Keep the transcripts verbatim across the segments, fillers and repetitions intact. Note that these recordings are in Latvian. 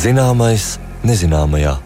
Zināmais nezināmajā.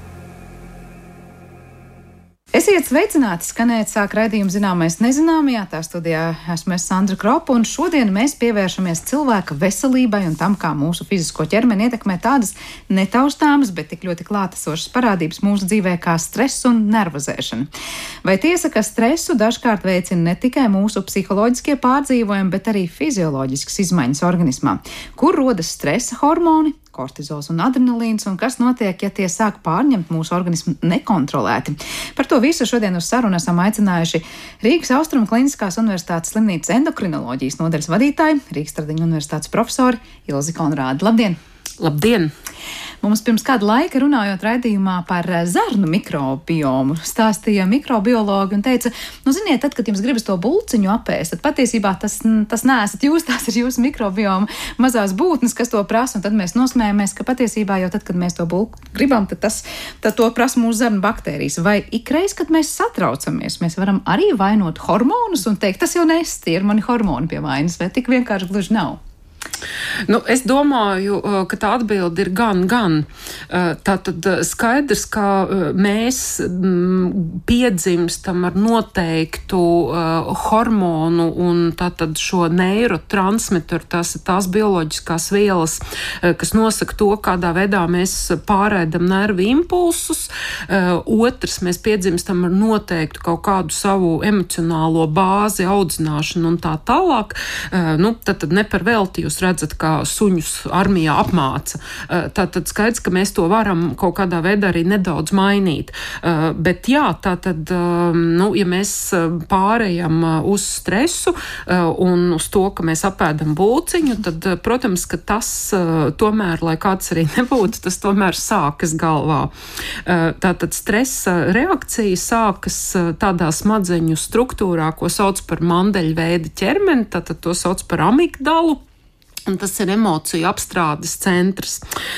Esiet sveicināti, skanēt sāk raidījumu Zināmais nezināmajā, tā studijā esmu es Sandra Kropa, un šodien mēs pievēršamies cilvēka veselībai un tam, kā mūsu fizisko ķermeni ietekmē tādas netaustāmas, bet tik ļoti klātesošas parādības mūsu dzīvē kā stress un nervozēšana. Vai tiesa, ka stresu dažkārt veicina ne tikai mūsu psiholoģiskie pārdzīvojumi, bet arī fizioloģiskas izmaiņas organismā? Kur rodas stresa hormoni? Kortizols un adrenalīns, un kas notiek, ja tie sāk pārņemt mūsu organismu nekontrolēti. Par to visu šodien uz sarunu esam aicinājuši Rīgas Austrumu Kliniskās Universitātes slimnīcas endokrinoloģijas nodaļas vadītāju, Rīgas Tradiņu universitātes profesori Ilzi Konrādi. Labdien! Labdien! Mums pirms kāda laika runājot raidījumā par zarnu mikrobiomu stāstīja mikrobiologi un teica, nu ziniet, tad, kad jums gribas to bulciņu apēst, tad patiesībā tas, tas neesat jūs, tās ir jūsu mikrobioma mazās būtnes, kas to prasa, un tad mēs nosmējamies, ka patiesībā jau tad, kad mēs to bulku gribam, tad, tas, tad to prasa mūsu zarnu baktērijas. Vai ikreiz, kad mēs satraucamies, mēs varam arī vainot hormonus un teikt, tas jau nes, tie ir mani hormoni pie vainas, vai tik vienkārši gluži nav? Nu, es domāju, ka tā atbilde ir gan, gan. Tā tad skaidrs, ka mēs piedzimstam ar noteiktu hormonu un tātad šo neirotransmitoru, tās ir tās bioloģiskās vielas, kas nosaka to, kādā veidā mēs pārēdam nervu impulsus. Otrs, mēs piedzimstam ar noteiktu kaut kādu savu emocionālo bāzi, audzināšanu un tā tālāk. Nu, tad, tad ne par velti jūs redzat, kā suņus armijā apmāca. Tātad skaidrs, ka mēs to varam kaut kādā veidā arī nedaudz mainīt. Bet jā, tātad, nu, ja mēs pārējam uz stresu un uz to, ka mēs apēdam bulciņu, tad, protams, ka tas tomēr, lai kāds arī nebūtu, tas tomēr sākas galvā. Tātad stresa reakcija sākas tādā smadzeņu struktūrā, ko sauc par mandeļveida ķermeni, tātad to sauc par amigdalu. Un tas ir emociju apstrādes centrs.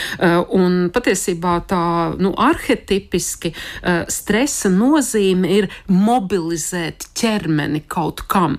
Un patiesībā tā, nu, arhetipiski stresa nozīme ir mobilizēt ķermeni kaut kam.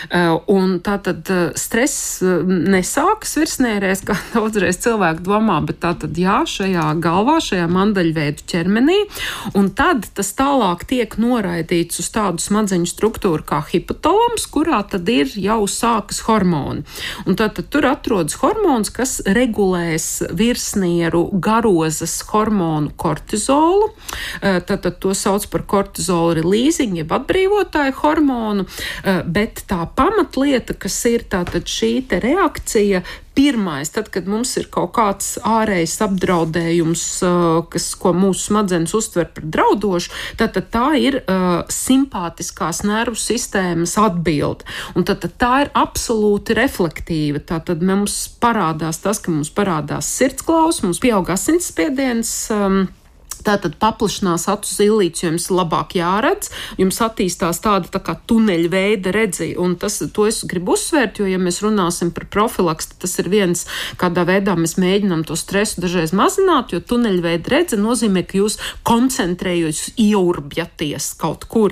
Un tātad stress nesākas virsnērēs, kā daudzreiz cilvēki domā, bet tātad jā, šajā galvā, šajā mandaļveidu ķermenī, un tad tas tālāk tiek noraidīts uz tādu smadzeņu struktūru kā hipotalams, kurā tad ir jau sākas hormoni. Un tātad tur atrodas hormons, kas regulēs virsnieru garozas hormonu kortizolu, tātad to sauc par kortizola releasing, jeb atbrīvotāju hormonu, bet tā pamatlieta, kas ir tātad šī te reakcija, pirmais, tad, kad mums ir kaut kāds ārējs apdraudējums, kas, ko mūsu smadzenes uztver par draudošu, tātad tā ir uh, simpātiskās nervu sistēmas atbilde. Un tātad tā ir absolūti reflektīva. Tātad mums parādās tas, ka mums parādās sirdsklaus, mums pieaug asinsspiediens, um, tātad paplašinās acu zillītes, jo jums labāk jāredz, jums attīstās tāda tā kā tuneļa veida redzi, un tas, to es gribu uzsvērt, jo, ja mēs runāsim par profilaks, tas ir viens, kādā veidā mēs mēģinām to stresu dažreiz mazināt, jo tuneļa veida redze nozīmē, ka jūs koncentrējos ieurbjaties kaut kur,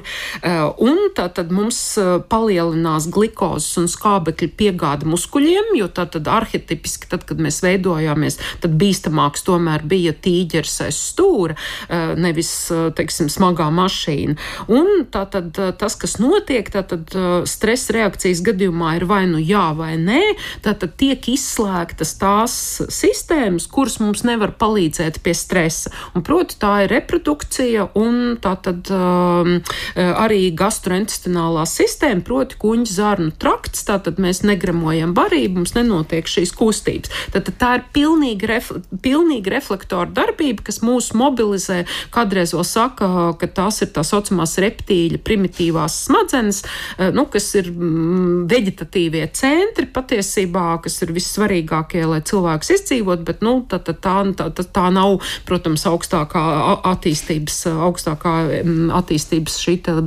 un tātad mums palielinās glikozes un skābekļa piegāde muskuļiem, jo tātad arhetipiski, tad, kad mēs veidojāmies, tad bīstamāks tomēr bija tīģeris aiz stūra, nevis, teiksim, smagā mašīna. Un tātad tas, kas notiek, tātad stresa reakcijas gadījumā ir vai nu jā vai nē, tātad tiek izslēgtas tās sistēmas, kuras mums nevar palīdzēt pie stresa. Un proti tā ir reprodukcija un tātad um, arī gastrointestinālā sistēma, proti kuņģa zarnu trakts, tātad mēs negremojam barību, mums nenotiek šīs kustības. Tātad tā ir pilnīgi, ref, pilnīgi reflektora darbība, kas mūs mobilizē. Kādreiz vēl saka, ka tās ir tā saucamās reptīļa primitīvās smadzenes, nu, kas ir veģetatīvie centri patiesībā, kas ir vissvarīgākie, lai cilvēks izdzīvot, bet nu, tā, tā, tā, tā, tā nav, protams, augstākā attīstības, augstākā attīstības šī tā,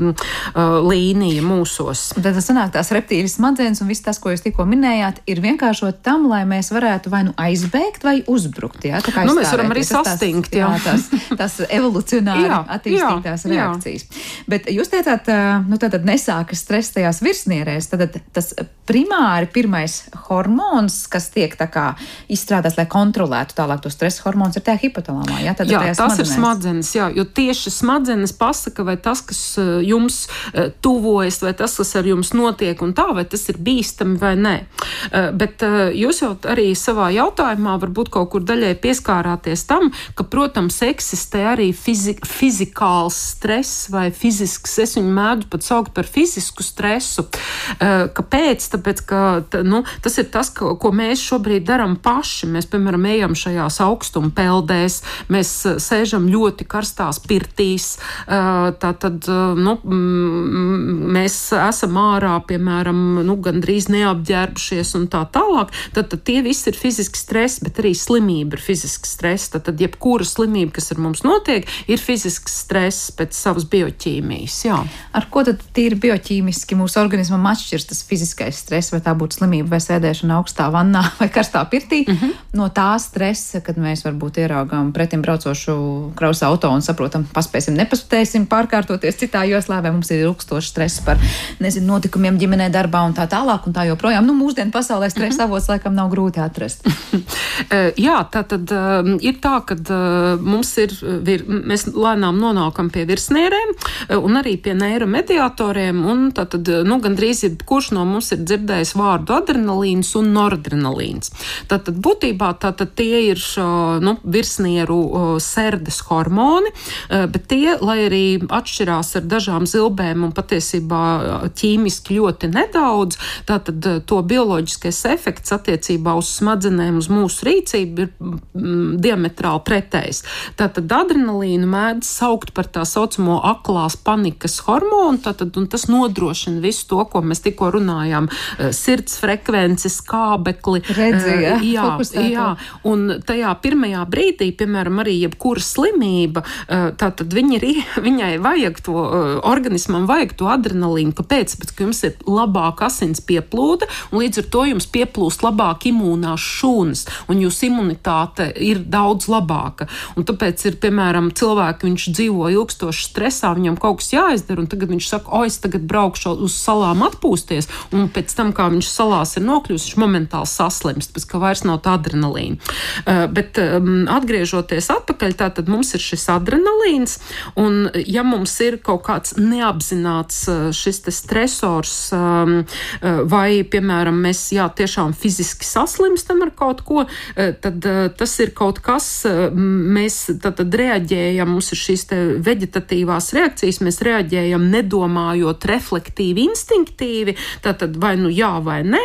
līnija mūsos. Tad tas sanāk tās reptīļas smadzenes un viss tas, ko jūs tikko minējāt, ir vienkāršot tam, lai mēs varētu vai nu aizbēgt vai uzbrukt. Jā? Tā kā nu, mēs varam arī sastingt. Jā, jā, tās tās evolucionāri jā, attīstītās jā, reakcijas. Jā. Bet jūs teicāt, nu tātad nesākas stress tajās virsnierēs, tad tas primāri pirmais hormons, kas tiek tā kā izstrādāts, lai kontrolētu tālāk to stresa hormonus, ir tajā hipotalāmā, jā? Tad jā, tas smadzenēs. ir smadzenes, jā, jo tieši smadzenes pasaka, vai tas, kas jums tuvojas, vai tas, kas ar jums notiek un tā, vai tas ir bīstami vai nē. Bet jūs jau arī savā jautājumā varbūt kaut kur daļai pieskārāties tam, ka, protams, eksistē arī fizi fizikāls stress vai fizisks, es viņu mēdzu pat saukt par fizisku stresu. Kāpēc? Tāpēc, ka nu, tas ir tas, ko, ko mēs šobrīd darām paši. Mēs, piemēram, ejam šajās augstuma peldēs, mēs sēžam ļoti karstās pirtīs, tātad, nu, mēs esam ārā, piemēram, nu, gandrīz neapģērbušies un tā tālāk. Tad, tad tie visi ir fiziski stresi, bet arī slimība ir fiziski stresi. Tad, tad jebkura slimība, kas ar mums notiek, ir fizisks stress pēc savas bioķīmijas. Jā. Ar ko tad tīri bioķīmiski mūsu organismam atšķirs tas fiziskais stress, vai tā būtu slimība vai sēdēšana augstā vannā vai karstā pirtī, mm-hmm. no tā stresa, kad mēs varbūt ieraugām pretim braucošu kravas auto un saprotam, paspēsim, nepaspēsim pārkārtoties citā joslā, vai mums ir ilgstošs stress par, nezinu, notikumiem ģimenē, darbā un tā tālāk un tā joprojām. Nu, mūsdienu pasaulē stresa avots laikam nav grūti atrast. Jā, tā tad uh, ir tā, ka uh, mums ir, vir, mēs lēnām nonākam pie virsnierēm uh, un arī pie neiromediatoriem, un tā tad, nu, gandrīz ir, kurš no mums ir dzirdējis vārdu adrenalīns un noradrenalīns. Tā tad būtībā tā tad tie ir, uh, nu, virsnieru uh, serdes hormoni, uh, bet tie, lai arī atšķirās ar dažām zilbēm un patiesībā ķīmiski ļoti nedaudz, tā tad uh, to bioloģiskais efekts attiecībā uz smadzenēm, uz mūsu rīcību ir mm, diametrāli pretējs. Tātad adrenalīnu mēdz saukt par tā saucamo aklās panikas hormonu, tātad, un tas nodrošina visu to, ko mēs tikko runājām, sirds frekvences, skābekli. Redzi, jā, jā, jā, un tajā pirmajā brīdī, piemēram, arī jebkura slimība, tātad viņi ir, viņai vajag to, organismam vajag to adrenalīnu. Kāpēc? Pēc, ka jums ir labāka asins pieplūde, un līdz ar to jums pieplūst labāk imūnās šūnas, un jūsu imunitāte ir daudz labāka. Un tāpēc ir, piemēram, cilvēki, viņš dzīvo ilgstoši stresā, viņam kaut kas jāizdara, un tagad viņš saka, o, es tagad braukšu uz salām atpūsties, un pēc tam, kā viņš salās ir nokļūst, viņš momentāli saslimst, pēc ka vairs nav tā adrenalīna. Uh, bet um, atgriežoties atpakaļ, tātad mums ir šis adrenalīns, un ja mums ir kaut kāds neapzināts šis te stresors, um, vai, piemēram, mēs, jā, tiešām fiziski saslimstam ar kaut ko, tad tas ir kaut kas, mēs tad, tad reaģējam, mums ir šīs te veģetatīvās reakcijas, mēs reaģējam nedomājot reflektīvi, instinktīvi, tātad vai nu jā vai nē,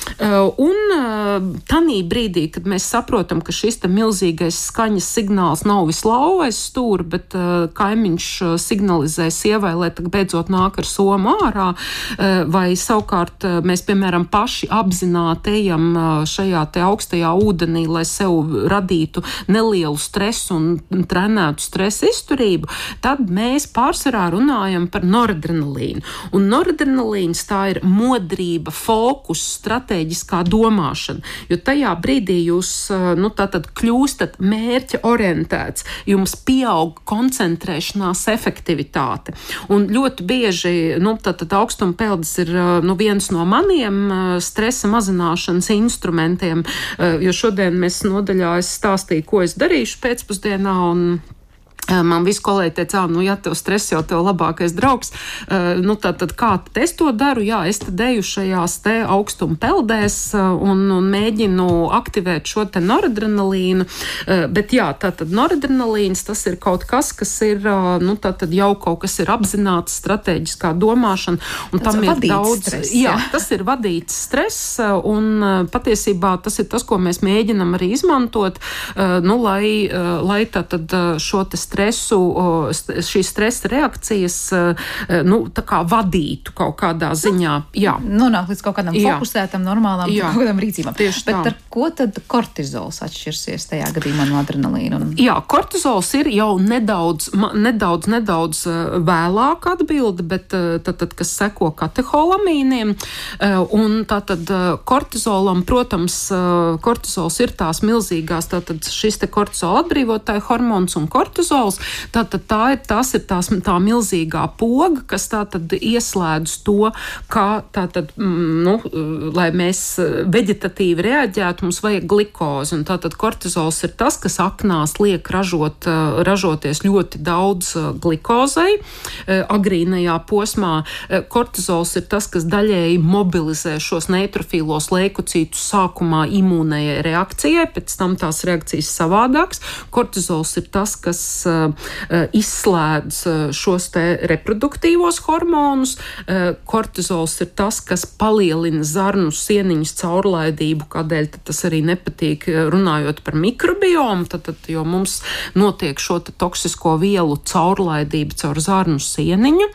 un tanī brīdī, kad mēs saprotam, ka šis te milzīgais skaņas signāls nav vislauvais stūri, bet kaimiņš signalizē sievai, lai tak beidzot nāk ar somu ārā, vai savukārt mēs, piemēram, paši apzināti ejam šajā te augstajā ūdenī, lai sev radītu nelielu stresu un trenētu stresa izturību, tad mēs pārsvarā runājam par noradrenalīnu. Un noradrenalīns tā ir modrība, fokus, stratēģiskā domāšana, jo tajā brīdī jūs, nu, tātad kļūstat mērķa orientēts, jums pieaug koncentrēšanās efektivitāte. Un ļoti bieži, nu, tātad augstuma peldes ir, nu, viens no maniem stresa mazināšanas instrumentiem, jo šodien mēs nodaļā es stāstīju, ko es darīšu pēcpusdienā, un man visi kolēģi teica, nu, ja tev stress jau tev labākais draugs, nu, tad, tad kā tad es to daru? Jā, es tad eju šajās te augstuma peldēs un, un mēģinu aktivēt šo te noradrenalīnu, bet jā, tātad noradrenalīns, tas ir kaut kas, kas ir, nu, tātad jau kaut kas ir apzināts strateģiskā domāšana, un tas tam ir daudz, stress, jā, tas ir vadīts stress, un patiesībā tas ir tas, ko mēs mēģinam arī izmantot, nu, lai, lai tātad šo te stresu stresu, šīs stresa reakcijas, nu, tā kā vadītu kaut kādā ziņā. Jā. Nonāk līdz kaut kādam Jā. fokusētam, normālām Jā. kaut kādam rīcībām. Tieši Bet tā. ar ko tad kortizols atšķirsies tajā gadījumā no adrenalīna? Un... Jā, kortizols ir jau nedaudz, nedaudz, nedaudz vēlāk atbilde, bet tad, tad kas seko kateholamīniem, un tātad kortizolam, protams, kortizols ir tās milzīgās, tātad šis te kortizola atbrīvotāja hormons un kortizols, tātad tā ir, tās ir tās, tā milzīgā poga, kas tātad ieslēdz to, kā tātad, nu, lai mēs veģetatīvi reaģētu, mums vajag glikozi, un tātad kortizols ir tas, kas aknās liek ražot, ražoties ļoti daudz glikozei agrīnajā posmā. Kortizols ir tas, kas daļēji mobilizē šos neitrofīlos leikocītus sākumā imūnējai reakcijai, pēc tam tās reakcijas savādāks. Kortizols ir tas, kas izslēdz šos te reproduktīvos hormonus. Kortizols ir tas, kas palielina zarnu sieniņas caurlaidību, kādēļ tas arī nepatīk runājot par mikrobiomu, tad, tad, jo mums notiek šo toksisko vielu caurlaidība caur zarnu sieniņu.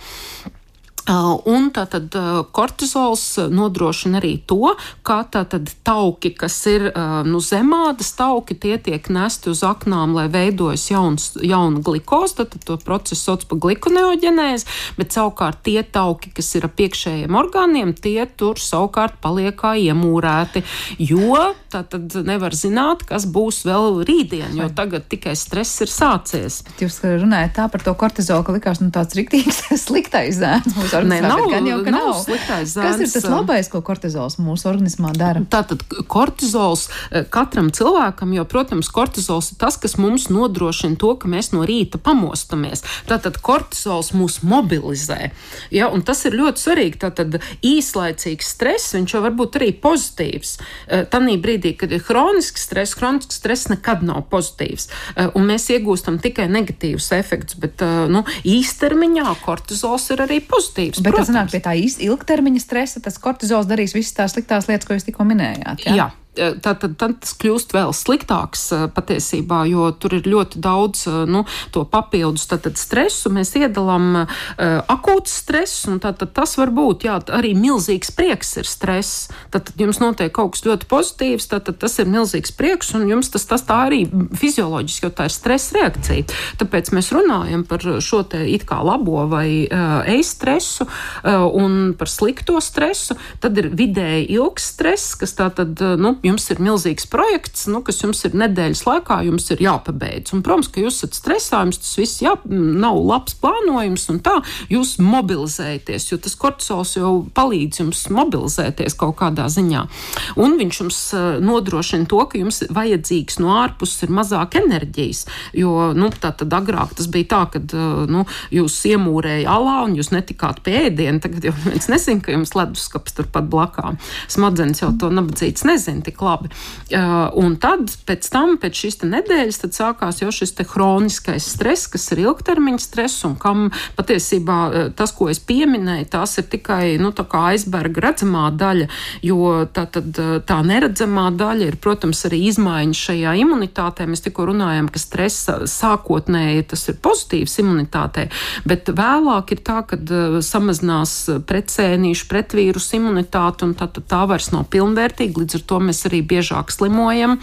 Un tātad kortizols nodrošina arī to, ka tātad tauki, kas ir nu, zemādas tauki, tie tiek nesti uz aknām, lai veidojas jauns, jauna glikoza, tad to procesu sauc par glikoneoģenēzi, bet savukārt tie tauki, kas ir ap iekšējiem orgāniem, tie tur savukārt paliek kā iemūrēti, jo tātad nevar zināt, kas būs vēl rītdien, jo tagad tikai stress ir sācies. Bet jūs runājat tā par to kortizolu, ka likās nu, tāds riktīgs sliktais zēns. Nē, nav, gan jau, ka nav nav. Sliktais zēns. Kas ir tas labais, ko kortizols mūsu organismā dara? Tātad kortizols katram cilvēkam, jo, protams, kortizols ir tas, kas mums nodrošina to, ka mēs no rīta pamostamies. Tātad kortizols mūs mobilizē. Ja, un tas ir ļoti svarīgi. Tātad īslaicīgs stress, viņš jau var būt arī pozitīvs. Tanī brīdī, kad ir hronisks stress, hronisks stress nekad nav pozitīvs. Un mēs iegūstam tikai negatīvus efektus, bet nu, īstermiņā kortizols ir arī pozitīvs. Bet tas nāk pie tā ilgtermiņa stresa, tas kortizols darīs visas tās sliktās lietas, ko jūs tikko minējāt. Jā. Jā. Tad, tad tas kļūst vēl sliktāks patiesībā, jo tur ir ļoti daudz nu, to papildus tātad stresu. Mēs iedalām uh, akūts stress, un tātad tas var būt, jā, arī milzīgs prieks ir stress. Tātad jums notiek kaut kas ļoti pozitīvs, tātad tas ir milzīgs prieks, un jums tas, tas tā arī fizioloģiski, jo tā ir stresa reakcija. Tāpēc mēs runājam par šo te it kā labo vai uh, e-stresu uh, un par slikto stresu. Tad ir vidēji ilgs stress, kas tātad, nu, jums ir milzīgs projekts, nu, kas jums ir nedēļas laikā, jums ir jāpabeidz. Un, protams, ka jūs esat stresā, jums tas viss jā, nav labs plānojums, un tā jūs mobilizēties, jo tas kortizols jau palīdz jums mobilizēties kaut kādā ziņā. Un viņš jums nodrošina to, ka jums vajadzīgs no ārpuses ir mazāk enerģijas, jo, nu, tā tad agrāk tas bija tā, kad, nu, jūs iemūrēja alā un jūs netikāt pie ēdiena, tagad jau viens nezin, ka jums leduskaps turpat blakām. Smadzenes jau to nabadzīts nezin tik labi. Uh, un tad, pēc tam, pēc šīs te nedēļas, tad sākās jau šis te hroniskais stress, kas ir ilgtermiņa stress, un kam patiesībā tas, ko es pieminēju, tās ir tikai, nu, tā kā aizberga redzamā daļa, jo tā tad tā neredzamā daļa ir, protams, arī izmaiņas šajā imunitātē. Mēs tikko runājam, ka stresa sākotnēji tas ir pozitīvs imunitātei, bet vēlāk ir tā, kad samazinās pretsēnīšu, pretvīrusu imunitāte, un tā, tā, tā vairs nav pilnvērtīga, līdz ar to mēs arī biežāk slimojam.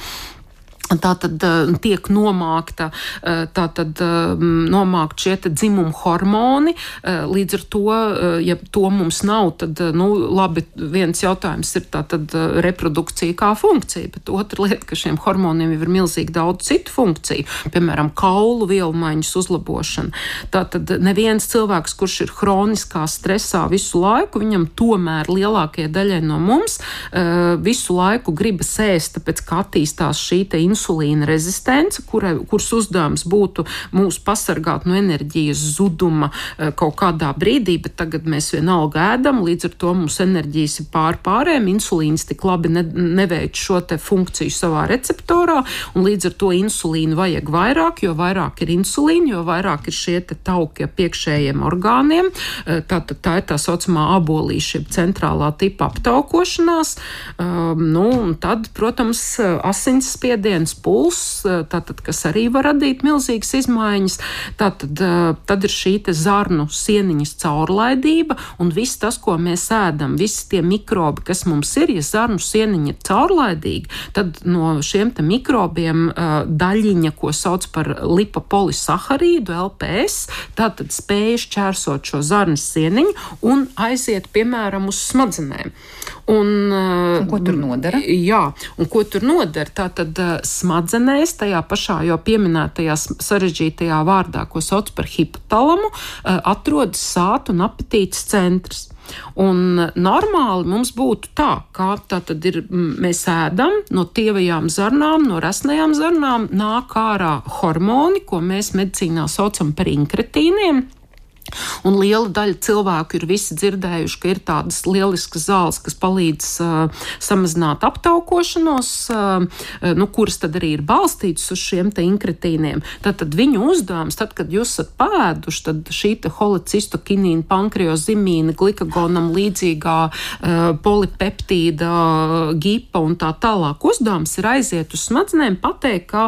Tā tad tiek nomākta, tā tad nomākt šie te dzimumu hormoni, līdz ar to, ja to mums nav, tad, nu, labi, viens jautājums ir tā tad reprodukcija kā funkcija, bet otra lieta, ka šiem hormoniem jau ir milzīgi daudz citu funkciju, piemēram, kaulu vielmaiņas uzlabošana. Tā tad neviens cilvēks, kurš ir hroniskā stresā visu laiku, viņam tomēr lielākajai daļai no mums visu laiku gribas ēst, tāpēc, ka attīstās šī te insulīna rezistence, kura, kuras uzdevums būtu mūs pasargāt no enerģijas zuduma kaut kādā brīdī, bet tagad mēs vienalga ēdam, līdz ar to mums enerģijas ir pār pārējiem, insulīns tik labi ne, neveic šo te funkciju savā receptorā, un līdz ar to insulīnu vajag vairāk, jo vairāk ir insulīna, jo vairāk ir šie te tauki ap iekšējiem orgāniem, tā, tā, tā ir tā saucamā abolīša, centrālā tipa aptaukošanās, um, nu, un tad, protams, asinsspiediens zemes pulss, tātad, kas arī var radīt milzīgas izmaiņas. Tātad, tad ir šī te zarnu sieniņas caurlaidība, un viss tas, ko mēs ēdam, visi tie mikrobi, kas mums ir, ja zarnu sieniņa ir caurlaidīga, tad no šiem te mikrobiem daļiņa, ko sauc par lipopolisaharīdu, L P S, tātad spēja šķērsot šo zarnas sieniņu un aiziet, piemēram, uz smadzenēm. Un, un ko tur nodara? Jā, un ko tur nodara? Tātad smadzenēs, tajā pašā jau pieminētajā sarežģītajā vārdā, ko sauc par hipotalamu, atrodas sātu un apetītes centrs. Un normāli mums būtu tā, kā tā tad ir, mēs ēdam no tievajām zarnām, no resnajām zarnām, nāk ārā hormoni, ko mēs medicīnā saucam par inkretīniem. Un liela daļa cilvēku ir visi dzirdējuši, ka ir tādas lieliskas zāles, kas palīdz uh, samazināt aptaukošanos, uh, nu, kuras tad arī ir balstītas uz šiem te inkretīniem. Tātad viņu uzdevums, tad, kad jūs esat pēduši, tad šī te holecistokinīna, pankreozimīna, glikagonam līdzīgā uh, polipeptīda, gipa un tā tālāk uzdevums ir aiziet uz smadzenēm, pateikt, ka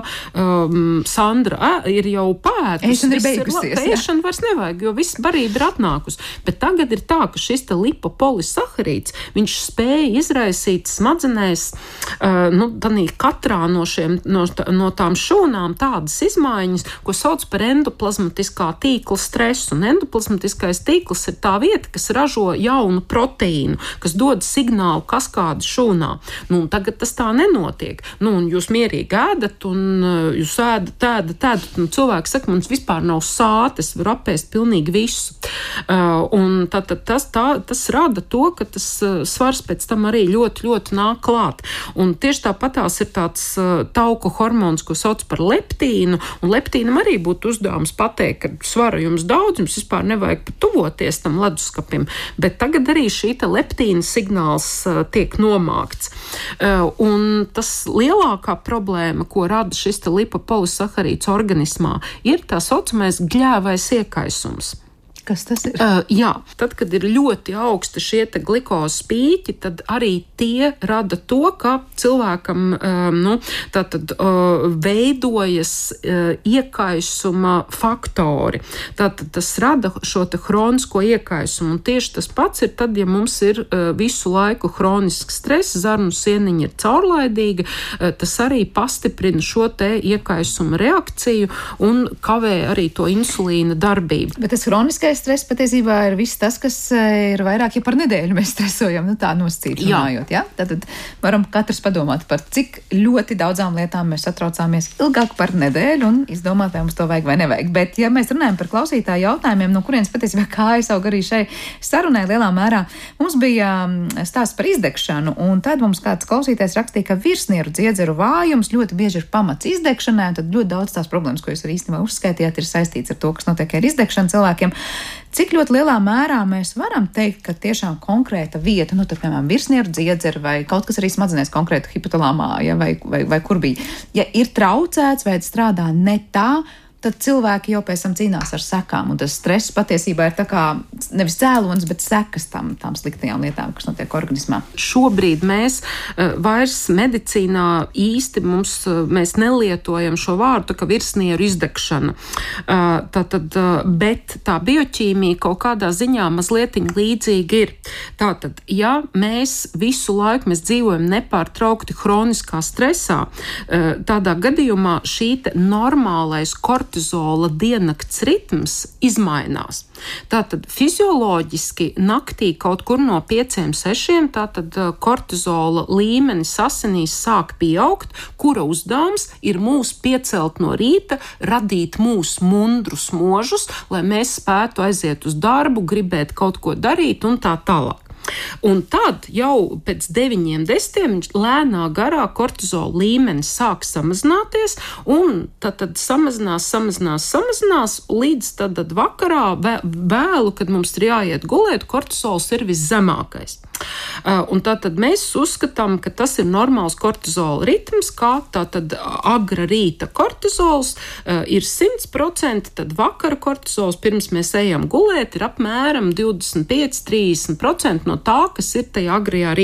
um, Sandra ē, ir jau pēdusi. Ēšana ir beigusies. Ēšana vairs nevajag, jo viss barība ir atnākusi. Bet tagad ir tā, ka šis te lipopolisaharīds, viņš spēja izraisīt smadzenēs, uh, nu, tanī katrā no, šiem, no, no tām šūnām tādas izmaiņas, ko sauc par endoplazmatiskā tīkla stresu. Un endoplazmatiskais tīkls ir tā vieta, kas ražo jaunu proteīnu, kas dod signālu kaskādi šūnā. Nu, un tagad tas tā nenotiek. Nu, un jūs mierīgi ēdat, un uh, jūs ēdat, ēdat, ēdat, un cilvēki saka, mums vispār nav sātes, var apēst pilnīgi visu. Uh, un tā, tā, tas, tā, tas rada to, ka tas uh, svars pēc tam arī ļoti, ļoti nāk klāt. Un tieši tāpatās ir tāds uh, tauku hormons, ko sauc par leptīnu, un leptīnam arī būtu uzdevums pateikt, ka svara jums daudz, jums vispār nevajag pat tuvoties tam leduskapim, bet tagad arī šī te leptīna signāls uh, tiek nomākts. Uh, un tas lielākā problēma, ko rada šis te lipopolisaharīds organismā, ir tā saucamais gļēvais iekaisums. Kas tas ir? Uh, jā, tad, kad ir ļoti augsti šie te glikozes pīķi, tad arī tie rada to, ka cilvēkam um, nu, tātad, uh, veidojas uh, iekaisuma faktori. Tātad tas rada šo te hronisko iekaisumu. Un tieši tas pats ir tad, ja mums ir uh, visu laiku hronisks stress, zarnu sieniņa ir caurlaidīga, uh, tas arī pastiprina šo te iekaisuma reakciju un kavē arī to insulīna darbību. Bet tas hroniskais stress patiesībā ir viss tas, kas ir vairāk, ja par nedēļu mēs stresojam, nu tā nosacīt runājot, jā? Tad varam katrs padomāt par cik ļoti daudzām lietām mēs satraucāmies ilgāk par nedēļu un izdomāt, vai mums to vajag vai nevajag. Bet, ja mēs runājam par klausītāju jautājumiem, no kurienes patiesībā kājas aug arī šai sarunai lielā mērā, mums bija stāsts par izdegšanu, un tad mums kāds klausītājs rakstīja, ka virsnieru dziedzeru vājums ļoti bieži ir pamats izdegšanai, un tad ļoti daudz tās problēmas, ko jūs arī īstenībā uzskaitījāt, ir saistīts ar to, kas notiek ar izdegšanu cilvēkiem. Cik ļoti lielā mērā mēs varam teikt, ka tiešām konkrēta vieta, nu, tad, piemēram, virsnieru dziedzera vai kaut kas arī smadzenēs konkrētu hipotalāmā, ja, vai, vai, vai kur bija, ja ir traucēts vai strādā ne tā, tad cilvēki jau pēc tam cīnās ar sekām, un tas stress patiesībā ir tā kā nevis cēlonis, bet sekas tam, tām sliktajām lietām, kas notiek organismā. Šobrīd mēs uh, vairs medicīnā īsti mums, uh, mēs nelietojam šo vārdu, tā kā virsnieru izdegšana. Uh, tātad, uh, bet tā bioķīmija kaut kādā ziņā mazlietiņ līdzīga ir. Tātad, ja mēs visu laiku mēs dzīvojam nepārtraukti hroniskā stresā, uh, tādā gadījumā šī normālais kortizola kortizola diennakts ritms izmainās. Tātad fizioloģiski naktī kaut kur no pieciem, sešiem, tātad kortizola līmenis asinīs sāk pieaugt, kura uzdevums ir mūs piecelt no rīta, radīt mūs mundrus možus, lai mēs spētu aiziet uz darbu, gribēt kaut ko darīt un tā tālāk. Un tad jau pēc deviņiem desmitiem lēnā garā kortizola līmenis sāk samazināties, un tad, tad samazinās, samazinās, samazinās, līdz tad, tad vakarā vēlu, kad mums ir jāiet gulēt, kortizols ir viszemākais. Uh, un tātad mēs uzskatām, ka tas ir normāls kortizola ritms, kā tātad agra rīta kortizols uh, ir simt procenti, tad vakara kortizols pirms mēs ejam gulēt ir apmēram divdesmit pieci līdz trīsdesmit procenti no tā, kas ir tajā agrajā rītā.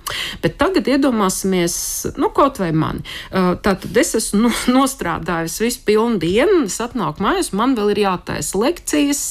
Bet tagad iedomāsimies, nu, kaut vai mani. Tātad es esmu nu, nostrādājusi visu pilnu dienu, es atnāku mājās, man vēl ir jātaisa lekcijas,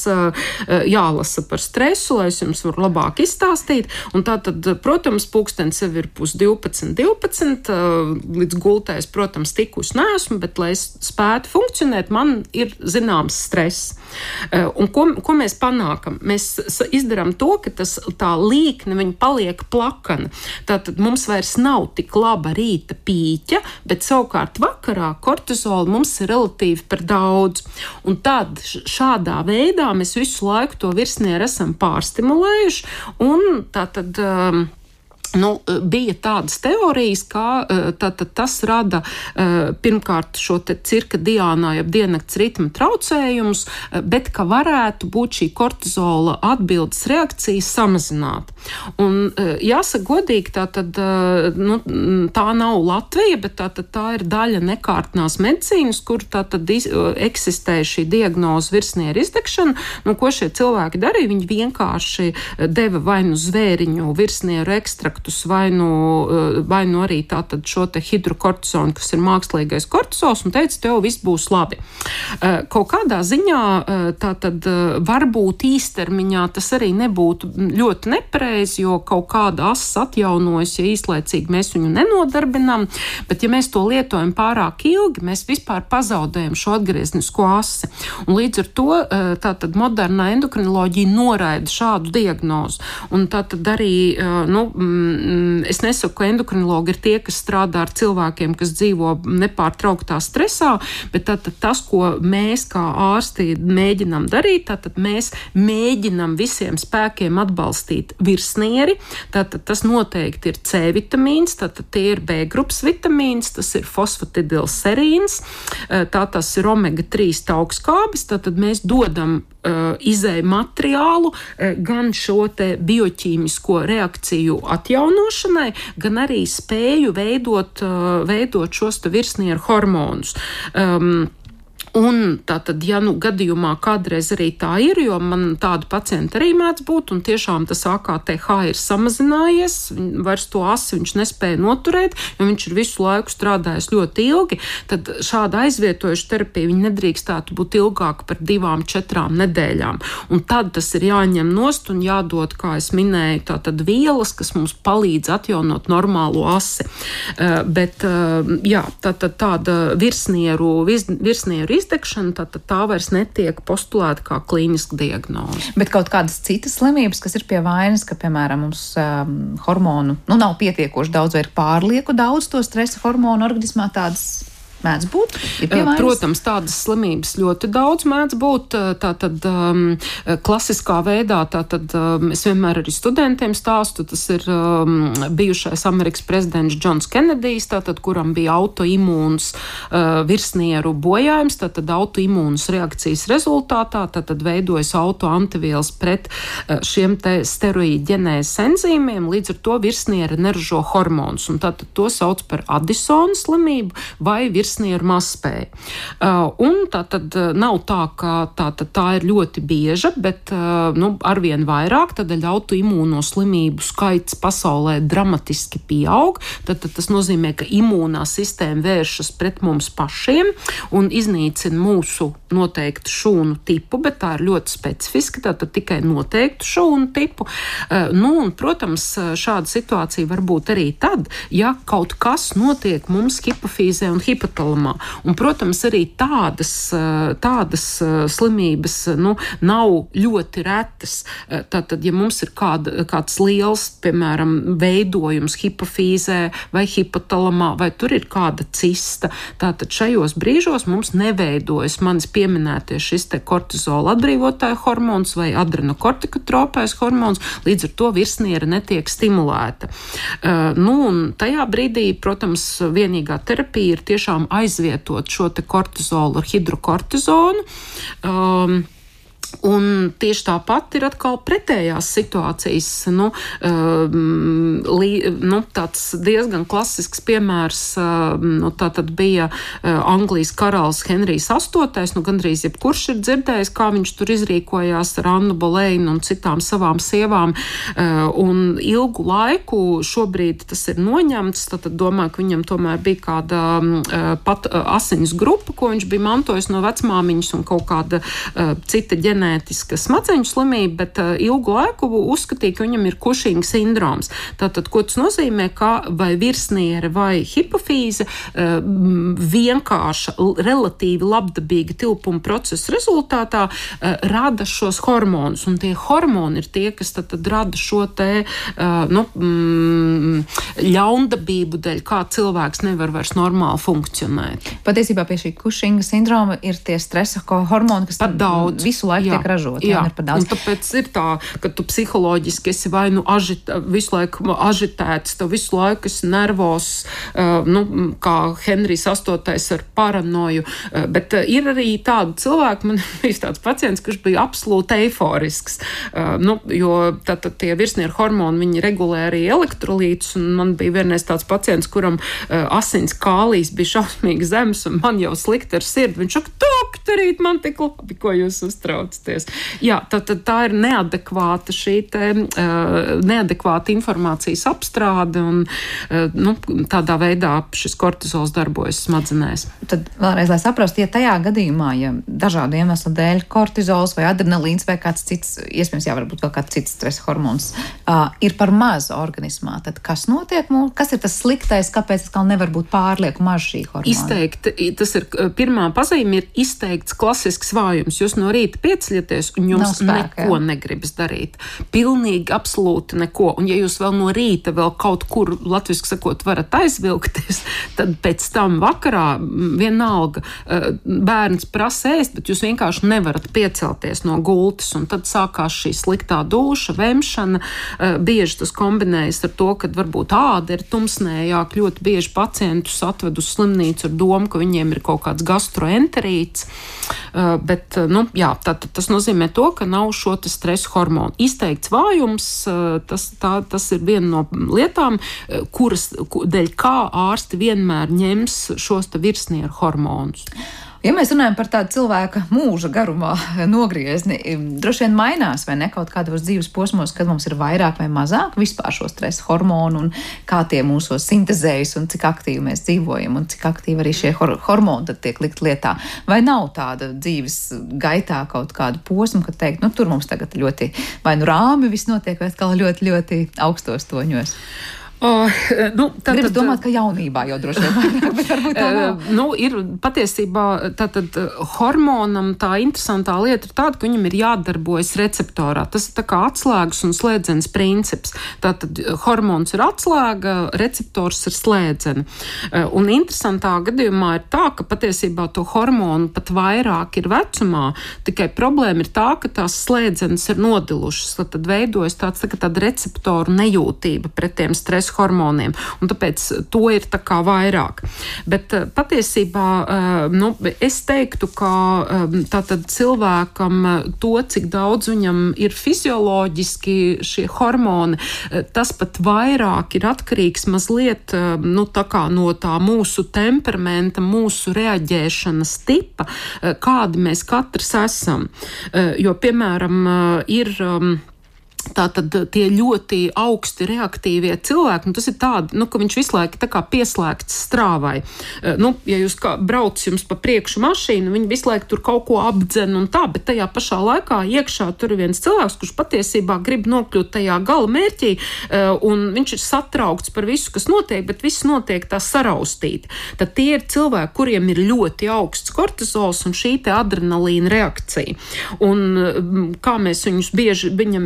jālasa par stresu, lai es jums varu labāk izstāstīt. Un tātad, protams, pulkstenis jau ir pus divpadsmit, divpadsmit, līdz gultais, protams, tikus neesmu, bet, lai es spētu funkcionēt, man ir zināms stress. Un ko, ko mēs panākam? Mēs izdarām to, ka tas, tā līkne, viņa paliek plakana. Tātad mums vairs nav tik laba rīta pīķa, bet savukārt vakarā kortizola mums ir relatīvi par daudz. Un tad šādā veidā mēs visu laiku to virsnieru esam pārstimulējuši, un tātad um, Nu, bija tādas teorijas, ka tātad tas rada pirmkārt šo te cirkadiānā, jeb diennakts ritma traucējumus, bet ka varētu būt šī kortizola atbildes reakcija samazināt. Un jāsaka godīgi, tātad, nu, tā nav Latvija, bet tātad tā ir daļa nekārtnās medicīnas, kur tātad eksistē šī diagnoze virsnieru izdegšana. Nu, ko šie cilvēki darīja? Viņi vienkārši deva vai nu zvēriņu virsnieru ekstraktu, vai nu, vai nu arī tātad šo te hidrokortizonu, kas ir mākslīgais kortizols, un teica, tev viss būs labi. Kaut kādā ziņā tātad varbūt īstermiņā tas arī nebūtu ļoti nepareizi, jo kaut kāda asa atjaunojas, ja īslaicīgi mēs viņu nenodarbinām, bet ja mēs to lietojam pārāk ilgi, mēs vispār pazaudējam šo atgrieznisko asi. Un līdz ar to tātad modernā endokrinoloģija noraida šādu diagnozu. Un tātad arī, nu, es nesaku, ka endokrinologi ir tie, kas strādā ar cilvēkiem, kas dzīvo nepārtrauktā stresā, bet tātad tas, ko mēs kā ārsti mēģinām darīt, tātad mēs mēģinām visiem spēkiem atbalstīt virsnieri, tātad tas noteikti ir C vitamīns, tātad tie ir B grupas vitamīns, tas ir fosfatidilserīns, tā tas ir omega trīs taukskābis, tātad mēs dodam izēju materiālu gan šo te bioķīmisko reakciju atjaunošanai, gan arī spēju veidot, veidot šos te virsnieru hormonus. Um, Un tātad, ja nu gadījumā kādreiz arī tā ir, jo man tādu pacientu arī mēdz būt, un tiešām tas A K T H ir samazinājies, vairs to asi viņš nespēja noturēt, jo viņš ir visu laiku strādājis ļoti ilgi, tad šāda aizvietojuša terapija viņa nedrīkstētu būt ilgāka par divām, četrām nedēļām. Un tad tas ir jāņem nost un jādod, kā es minēju, tātad vielas, kas mums palīdz atjaunot normālo asi. Uh, bet, uh, jā, tātad tāda virsnieru, virsnieru izdegšana, tātad tā vairs netiek postulēta kā klīniska diagnoze. Bet kaut kādas citas slimības, kas ir pie vainas, ka, piemēram, mums um, hormonu, nu, nav pietiekoši daudz vai ir pārlieku daudz to stresa hormonu organismā, tādas mēdz būt? Protams, tādas slimības ļoti daudz mēdz būt. Tātad um, klasiskā veidā, tātad um, es vienmēr arī studentiem stāstu, tas ir um, bijušais Amerikas prezidents Džons Kenedijs, tātad, kuram bija autoimūns uh, virsnieru bojājums, tātad autoimūnas reakcijas rezultātā, tātad veidojas autoantivielas pret uh, šiem te steroīdģenēzes enzīmiem, līdz ar to virsnieri neražo hormonus, un tātad to sauc par Addisona slimību vai virsnieru virsnieru mazspēja. Uh, un tā tad nav tā, ka tā, tā, tā ir ļoti bieža, bet uh, nu, arvien vairāk, tad autoimūno slimību skaits pasaulē dramatiski pieaug. Tad, tad tas nozīmē, ka imūnā sistēma vēršas pret mums pašiem un iznīcina mūsu noteiktu šūnu tipu, bet tā ir ļoti specifiska, tātad tikai noteiktu šūnu tipu. Uh, nu, un, protams, šāda situācija var būt arī tad, ja kaut kas notiek mums hipofīzē un hipotalamā. Un, protams, arī tādas, tādas slimības nu, nav ļoti retas. Tātad, ja mums ir kāda, kāds liels, piemēram, veidojums hipofīzē vai hipotalamā, vai tur ir kāda cista, tātad šajos brīžos mums neveidojas manis pieminētie šis te kortizola atbrīvotāja hormons vai adrenokortikotropais hormons, līdz ar to virsniere netiek stimulēta. Uh, nu, un tajā brīdī, protams, vienīgā terapija ir tiešām aizvietot šo te kortizolu ar hidrokortizonu. Um, Un tieši tāpat ir atkal pretējās situācijas. Nu, lī, nu, tāds diezgan klasisks piemērs, nu, tā tad bija Anglijas karalis Henrijs astotais, nu, gandrīz jebkurš ir dzirdējis, kā viņš tur izrīkojās ar Annu Boleinu un citām savām sievām, un ilgu laiku šobrīd tas ir noņemts, tad domāju, ka viņam tomēr bija kāda pat asiņas grupa, ko viņš bija mantojis no vecmāmiņas un kaut kāda cita ģenētiska smadzeņu slimība, bet uh, ilgu laiku uzskatīja, ka viņam ir Cushing sindroms. Tātad, ko tas nozīmē, ka vai virsniere vai hipofīze uh, vienkārša, relatīvi labdabīga tilpuma procesa rezultātā uh, rada šos hormonus, un tie hormoni ir tie, kas tad, tad rada šo te uh, nu, mm, ļaundabību dēļ, kā cilvēks nevar vairs normāli funkcionēt. Patiesībā pie šī Cushinga sindroma ir tie stresa hormoni, kas daudz, visu laiku jā. tiek ražot. Jā, jā un tāpēc ir tā, ka tu psiholoģiski esi vai nu ažit, visu laiku ažitēts, tev visu laiku esi nervos, uh, nu, kā Henrijs astotais ar paranoju, uh, bet uh, ir arī tādi cilvēki, man bija tāds pacients, kurš bija absolūti eiforisks, uh, nu, jo tātad tie virsnieru hormoni, viņi regulē arī elektrolītus, un man bija vienreiz tāds pacients, kuram uh, asins kālijas bija šausmīgi zems, un man jau slikti ar sirdi, viņš saka, doktorīt, man tik labi, ko jūs uztraucaties. Jā, tā, tā, tā ir neadekvāta šī te, uh, neadekvāta informācijas apstrāde un uh, nu, tādā veidā šis kortizols darbojas smadzenēs. Tad vēlreiz, lai saprastu, ja tajā gadījumā, ja dažādu iemeslu dēļ kortizols vai adrenalīns vai kāds cits, iespējams, jā, varbūt vēl kāds cits stresa hormons, uh, ir par maz organismā, tad kas notiek mums? Kas ir tas sliktais, kāpēc tas kā nevar būt pārlieku maz šī hormona? Izteikti, tas ir pirmā pazīme, ir izteikts klasisks vājums. Jūs no rīta pieceļaties un jums spēka, neko jā. negribas darīt. Pilnīgi, absolūti neko. Un ja jūs vēl no rīta vēl kaut kur, latviski sakot, varat aizvilkties, tad pēc tam vakarā vienalga bērns prasa ēst, bet jūs vienkārši nevarat piecelties no gultas. Un tad sākās šī sliktā duša, vemšana. Bieži tas kombinējas ar to, ka varbūt āda ir tumsnējāk. Ļoti bieži pacientus atved uz slimnīcu ar domu, ka viņiem ir kaut kāds gastroenterīts. Bet, nu, jā, tātad tas nozīmē to, ka nav šo te stresa hormonu. Izteikts vājums, tas, tā, tas ir viena no lietām, kuras, dēļ kā ārsti vienmēr ņems šos te virsnieru hormonus. Ja mēs runājam par tādu cilvēka mūža garumā nogriezni, droši vien mainās vai ne kaut kādos dzīves posmos, kad mums ir vairāk vai mazāk vispār šo stresa hormonu un kā tie mūsos sintezējas un cik aktīvi mēs dzīvojam un cik aktīvi arī šie hor- hormoni tad tiek likt lietā. Vai nav tāda dzīves gaitā kaut kādu posmu, kad teikt, nu tur mums tagad ļoti vai nu rāmi viss notiek, vai atkal ļoti, ļoti augstos toņos? Uh, nu, tā, Gribas tad, domāt, ka jaunībā jau droši vien vairāk, bet varbūt tā nav. Uh, nu, ir patiesībā tātad hormonam tā interesantā lieta ir tāda, ka viņam ir jādarbojas receptorā. Tas ir tā kā atslēgas un slēdzenes princips. Tātad hormons ir atslēga, receptors ir slēdzene. Uh, un interesantā gadījumā ir tā, ka patiesībā to hormonu pat vairāk ir vecumā, tikai problēma ir tā, ka tās slēdzenes ir nodilušas. Tad veidojas tāds tā, tāda receptoru nejūtība pret tiem stresa hormoniem, un tāpēc to ir tā kā vairāk. Bet patiesībā, nu, es teiktu, ka tātad cilvēkam to, cik daudz viņam ir fizioloģiski šie hormoni, tas pat vairāk ir atkarīgs mazliet, nu, tā kā no tā mūsu temperamenta, mūsu reaģēšanas tipa, kādi mēs katrs esam. Jo, piemēram, ir tātad tie ļoti augsti reaktīvie cilvēki, nu tas ir tādi, nu, ka viņš visu laiku tā kā pieslēgts strāvai. Nu, ja jūs kā brauc jums pa priekšu mašīnu, viņi visu laiku tur kaut ko apdzen un tā, bet tajā pašā laikā iekšā tur ir viens cilvēks, kurš patiesībā grib nokļūt tajā gala mērķī, un viņš ir satraukts par visu, kas notiek, bet viss notiek tā saraustīti. Tad tie ir cilvēki, kuriem ir ļoti augsts kortizols un šī te adrenalīna reakcija. Un kā mēs viņus bieži, viņam bieži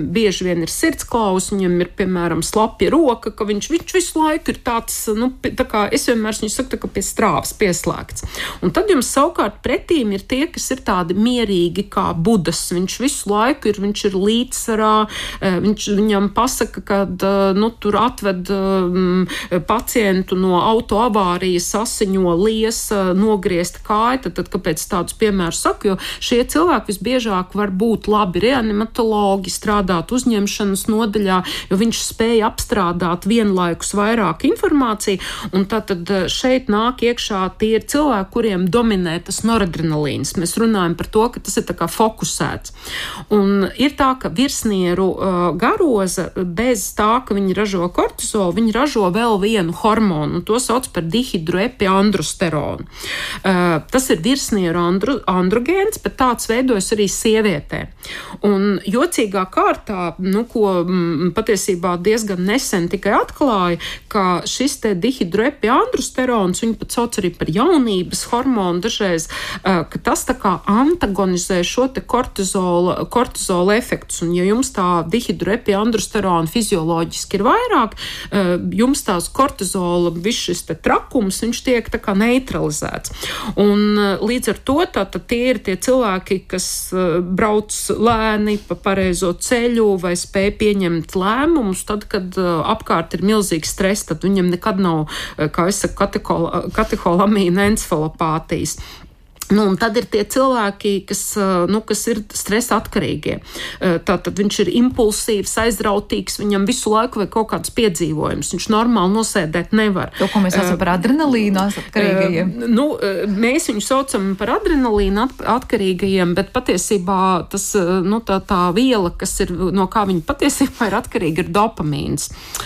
bieži vien ir sirdsklaus, viņam ir, piemēram, slapja roka, ka viņš, viņš visu laiku ir tāds, nu, tā kā es vienmēr viņu saku, tā kā pie strāvas pieslēgts. Un tad jums savukārt pretīm ir tie, kas ir tādi mierīgi kā budas. Viņš visu laiku ir, viņš ir līdzsvarā, viņš, viņam pasaka, kad, nu, tur atved um, pacientu no autoavārijas, sasiņo liesa, nogriezt kāja, tad, tad kāpēc tādus piemērus saku, jo šie cilvēki visbiežāk var būt labi reanimatologi, strādāt uzņemšanas nodaļā, jo viņš spēja apstrādāt vienlaikus vairāk informāciju, un tātad šeit nāk iekšā tie ir cilvēki, kuriem dominē tas noradrenalīns. Mēs runājam par to, ka tas ir tā kā fokusēts. Un ir tā, ka virsnieru uh, garoza bez tā, ka viņi ražo kortizolu, viņi ražo vēl vienu hormonu, un to sauc par dihidroepiandrosteronu. Uh, tas ir virsnieru andro, androgēns, bet tāds veidojas arī sievietē. Un jocīgā kārtā, nu, ko m, patiesībā diezgan nesen tikai atklāja, ka šis te dihidroepiandrosterons, viņu pat sauc arī par jaunības hormonu dažreiz, uh, ka tas tā kā antagonizē šo te kortizola, kortizola efektus. Un ja jums tā dihidroepiandrosterona fizioloģiski ir vairāk, uh, jums tās kortizola, viss šis te trakums, viņš tiek tā kā neutralizēts. Un uh, līdz ar to tātad tie ir tie cilvēki, kas uh, brauc lēni pa pareizo ceļu vai spēj pieņemt lēmumus, tad, kad uh, apkārt ir milzīgs stress, tad viņam nekad nav, uh, kā es saku, kateholamīna encefalopātijas. Nu, un tad ir tie cilvēki, kas, nu, kas ir stresa atkarīgie. Tātad viņš ir impulsīvs, aizrautīgs, viņam visu laiku vajag kaut kāds piedzīvojums. Viņš normāli nosēdēt nevar. To, ko mēs saucam par adrenalīnu atkarīgajiem. Nu, mēs viņu saucam par adrenalīnu atkarīgajiem, bet patiesībā tas, nu, tā, tā viela, kas ir, no kā viņi patiesībā ir atkarīgi, ir dopamīns.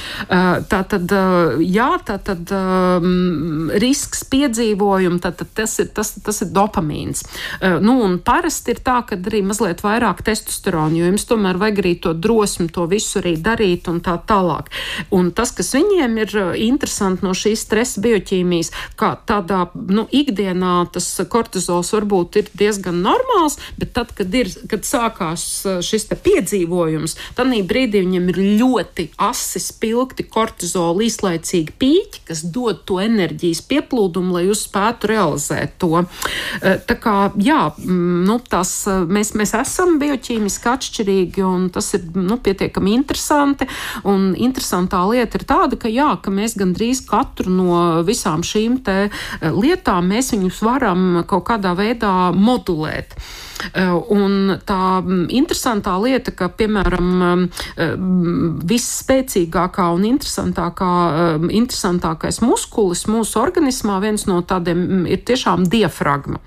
Tātad, jā, tātad um, risks piedzīvojumi, tātad tas ir, tas, tas ir dopamīns. Uh, nu, un parasti ir tā, ka arī mazliet vairāk testosteronu, jo jums tomēr vajag arī to drosmi, to visu arī darīt un tā tālāk. Un tas, kas viņiem ir interesanti no šīs stresa bioķīmijas, kā tādā, nu, ikdienā tas kortizols varbūt ir diezgan normāls, bet tad, kad ir, kad sākās šis te piedzīvojums, tādī brīdī viņam ir ļoti asi spilgti kortizola īslaicīgi pīķi, kas dod to enerģijas pieplūdumu, lai jūs spētu realizēt to. Tā kā, jā, nu, tas, mēs, mēs esam bioķīmiski atšķirīgi, un tas ir, nu, pietiekami interesanti, un interesantā lieta ir tāda, ka, jā, ka mēs gandrīz katru no visām šīm te lietām, mēs viņus varam kaut kādā veidā modulēt. Un tā interesantā lieta, ka, piemēram, visspēcīgākā un interesantākā, interesantākais muskulis mūsu organismā, viens no tādiem ir tiešām diafragma.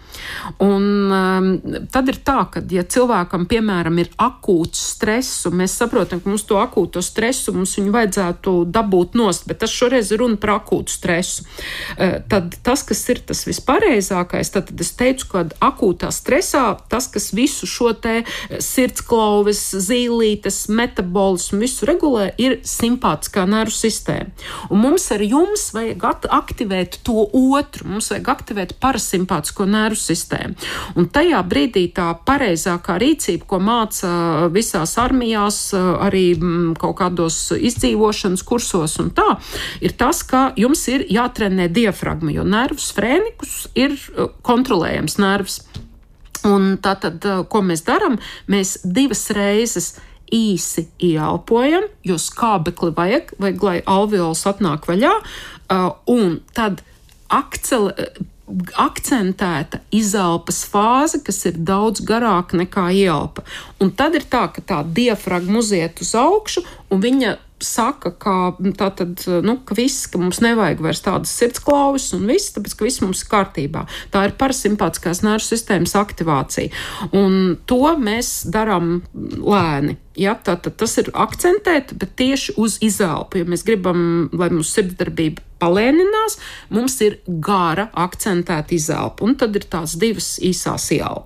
Un tad ir tā, ka, ja cilvēkam, piemēram, ir akūts stress, un mēs saprotam, ka mums to akūto stresu mums viņu vajadzētu dabūt nost, bet tas šoreiz ir runa par akūtu stresu. Tad tas, kas ir tas vispareizākais, tad, tad es teicu, ka akūtā stresā tas, kas visu šo te sirdsklauves, zīlītes, metabolismu visu regulē, ir simpātiskā nervu sistēma. Un mums ar jums vajag aktivēt to otru, mums vajag aktivēt parasimpātisko nervu sistēmu. Un tajā brīdī tā pareizākā rīcība, ko māca visās armijās, arī kaut kādos izdzīvošanas kursos un tā, ir tas, ka jums ir jātrenē diafragma, jo nervus frēnikus ir kontrolējams nervs. Un tātad, ko mēs darām? Mēs divas reizes īsi ieelpojam, jo skābekli vajag, vajag, lai alveols atnāk vaļā, un tad akcel, akcentēta izelpas fāze, kas ir daudz garāka nekā ieelpa. Un tad ir tā, ka tā diafragma uziet uz augšu, un viņa saka, ka, tātad, nu, ka viss, ka mums nevajag vairs tādas sirdsklauves un viss, tāpēc, ka viss mums ir kārtībā. Tā ir parasimpātiskās nervu sistēmas aktivācija. Un to mēs darām lēni. Ja, tātad tas ir akcentēt, bet tieši uz izelpu. Ja mēs gribam, lai mūsu sirdsdarbība palēninās, mums ir gara akcentēta izelpa. Un tad ir tās divas īsās ielpas.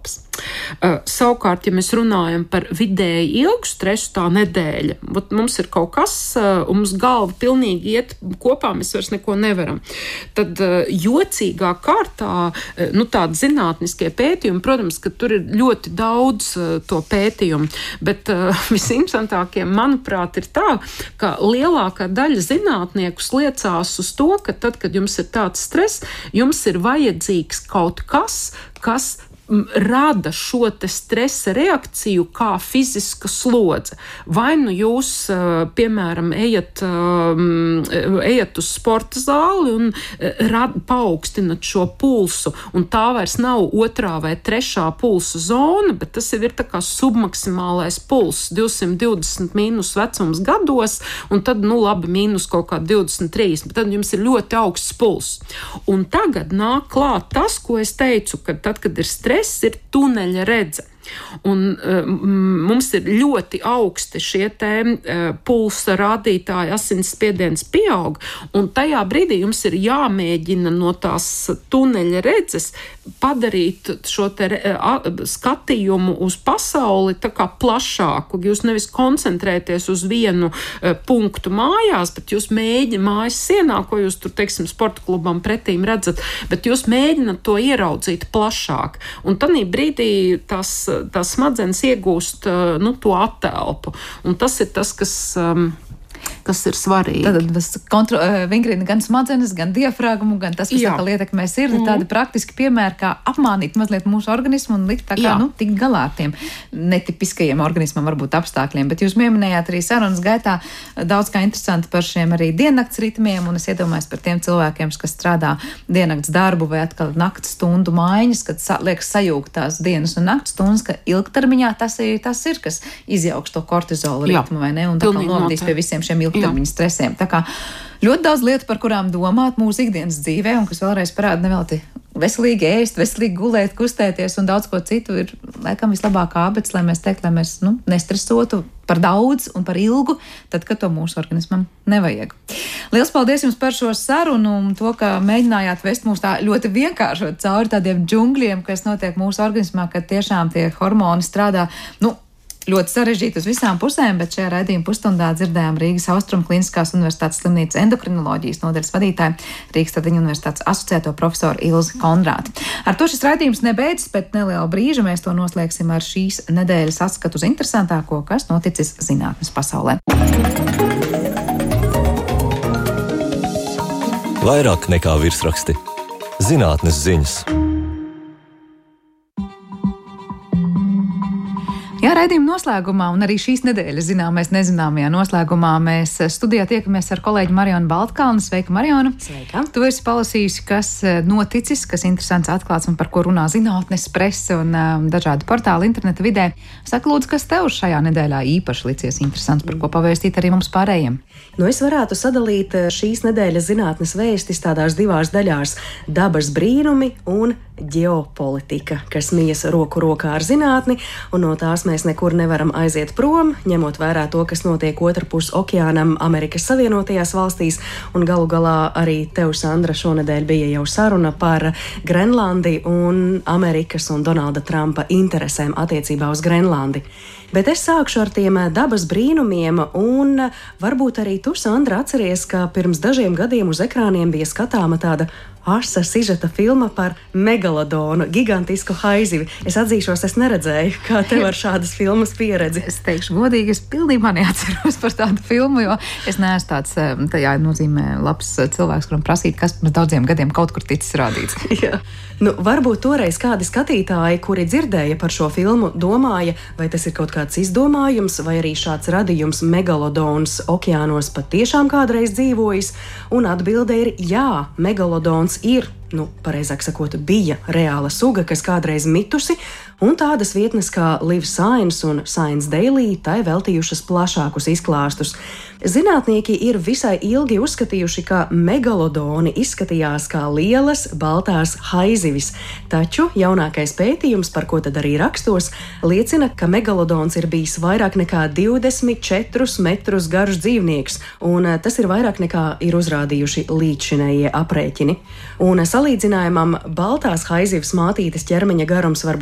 Uh, savukārt, ja mēs runājam par vidēji ilgu stresu, tā nedēļa, vat mums ir kaut kas, uh, un mums galva pilnīgi iet kopā, mēs vairs neko nevaram. Tad uh, jocīgā kārtā, uh, nu tādi zinātniskie pētījumi, protams, ka tur ir ļoti daudz uh, to pētījumu, bet uh, visinteresantākie, manuprāt, ir tā, ka lielākā daļa zinātnieku liecās uz to, ka tad, kad jums ir tāds stress, jums ir vajadzīgs kaut kas, kas rada šo te stresa reakciju kā fiziska slodze. Vai nu jūs, piemēram, ejat, ejat uz sporta zāli un rad, paaugstinat šo pulsu, un tā vairs nav otrā vai trešā pulsa zona, bet tas jau ir tā kā submaksimālais puls, divsimt divdesmit mīnus vecums gados, un tad, nu labi, mīnus kaut kā divdesmit trīs, bet tad jums ir ļoti augsts puls. Un tagad nāk klāt tas, ko es teicu, ka tad, kad ir stress, ir tuneļa redze. Un uh, mums ir ļoti augsti šie te uh, pulsa rādītāji, asinsspiediens pieaug, un tajā brīdī jums ir jāmēģina no tās tuneļa redzes padarīt šo te uh, skatījumu uz pasauli tā kā plašāku. Jūs nevis koncentrēties uz vienu uh, punktu mājās, bet jūs mēģināt mājas sienā, ko jūs tur, teiksim, sporta klubam pretīm redzat, bet jūs mēģināt to ieraudzīt plašāk. Un tādī brīdī tās tās smadzenes iegūst, nu, to attēlpu. Un tas ir tas, kas, um, kas ir svarīgi. Tad tas kontro, vingrina gan smadzenes, gan diafragmu, gan tas, kas atkal ietekmē sirdi, mm. tādi praktiski piemēri, kā apmānīt mazliet mūsu organismu un likt tā kā, Jā. nu, tik galā ar tiem netipiskajiem organismam varbūt apstākļiem. Bet jūs pieminējāt arī sarunas gaitā daudz kā interesanti par šiem arī diennakts ritmiem, un es iedomājos par tiem cilvēkiem, kas strādā diennakts darbu vai atkal nakts stundu maiņas, kad sa, liekas sajūgt tās dienas un nakts stundas, ka ilgtermiņā tas ir, tas ir kas izjauks to kortizolu ritmu, vai ne? Un tā kā novadīs pie visiem šiem ilgtermiņa stresiem. Tā kā ļoti daudz lietu, par kurām domāt mūsu ikdienas dzīvē, un kas vēlreiz parāda nevelti veselīgi ēst, veselīgi gulēt, kustēties un daudz ko citu ir laikam vislabākā abets, lai mēs teikt, lai mēs nu, nestresotu par daudz un par ilgu, tad, kad to mūsu organismam nevajag. Liels paldies jums par šo sarunu un to, ka mēģinājāt vest mūs tā ļoti vienkāršot cauri tādiem džungļiem, kas notiek mūsu organismā, kad tiešām tie hormoni strādā, nu, ļoti sarežģīti uz visām pusēm, bet šajā raidījuma pusstundā dzirdējām Rīgas Austrumu Kliniskās universitātes slimnīcas endokrinoloģijas nodaļas vadītāju, Rīgas Stradiņu universitātes asociēto profesoru Ilzi Kondrāti. Ar to šis raidījums nebeidzas, pēc neliela brīža mēs to noslēgsim ar šīs nedēļas atskatu uz interesantāko, kas noticis zinātnes pasaulē. Vairāk nekā virsraksti. Zinātnes ziņas. Jā, raidījuma noslēgumā un arī šīs nedēļas zināmais nezināmajā noslēgumā mēs studijā tiekamies ar kolēģi Marionu Baltkalni. Sveika, Marionu! Sveika! Tu esi palasījusi, kas noticis, kas interesants atklāts un par ko runā zinātnes prese un um, dažādi portāli interneta vidē. Saka, lūdzu, kas tev šajā nedēļā īpaši licies interesants, par ko pavēstīt arī mums pārējiem? Nu, es varētu sadalīt šīs nedēļas zinātnes vēstis tādās divās daļās - dabas brīnumi un ģeopolitika, kas mijas roku rokā ar zinātni, un no tās mēs nekur nevaram aiziet prom, ņemot vērā to, kas notiek otrpus okeānam Amerikas Savienotajās valstīs, un galu galā arī tev, Sandra, šonedēļ bija jau saruna par Grenlandi un Amerikas un Donalda Trumpa interesēm attiecībā uz Grenlandi. Bet es sākšu ar tiem dabas brīnumiem, un varbūt arī tu, Sandra, atceries, ka pirms dažiem gadiem uz ekrāniem bija skatāma tāda asa sižeta filma par megalodonu, gigantisku haizivi. Es atzīšos, es neredzēju, kā tev ar šādas filmas pieredzi. Es teikšu godīgi, es pilnībā neatceros par tādu filmu, jo es neesmu tāds, tajā nozīmē labs cilvēks, kuram prasīt, kas pirms daudziem gadiem kaut kur ticis rādīts. Jā. Nu, varbūt toreiz kādi skatītāji, kuri dzirdēja par šo filmu, domāja, vai tas ir kaut kāds izdomājums, vai arī šāds radījums megalodons okeānos patiešām kādreiz dzīvojis, un atbilde ir jā, megalodons ir, nu, pareizāk sakot, bija reāla suga, kas kādreiz mitusi, un tādas vietnes kā Live Science un Science Daily tai veltījušas plašākus izklāstus. Zinātnieki ir visai ilgi uzskatījuši, ka megalodoni izskatījās kā lielas, baltās haizivis, taču jaunākais pētījums, par ko tad arī rakstos, liecina, ka megalodons ir bijis vairāk nekā divdesmit četrus metrus garš dzīvnieks, un tas ir vairāk nekā ir uzrādījuši līdzšinējie aprēķini. Un salīdzinājumam baltās haizivs mātītes ķermeņa garums var būt aptuveni